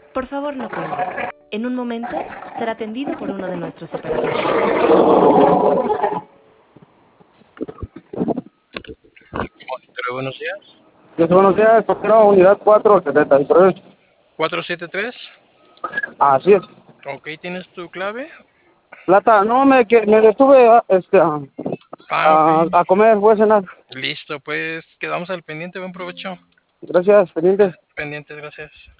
Por favor, no cuelgue. En un momento será atendido por uno de nuestros operadores. Pero buenos días. Buenos días, portero, unidad 473. 473. Así es. Ok, ¿tienes tu clave? Plata, no, me detuve Ok. a comer, voy a cenar. Listo, pues quedamos al pendiente. Buen provecho. Gracias, pendiente. Pendientes, gracias.